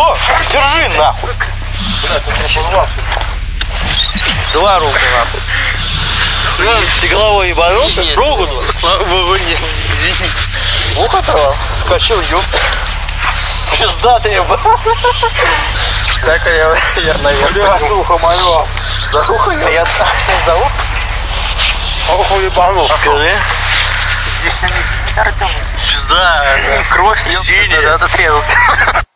Что? Держи нахуй. Два руку нахуй. Ты головой ебанулся? Руку? Слава богу, нет. Извини. Ухо оторвал? Скочил, ёб. Пизда ты, ебать. Так я наверное. За ухо мое. За ухо? Я за ухо? Ухо ебанул. Скажи. Пизда, кровь синяя. Надо отрезать.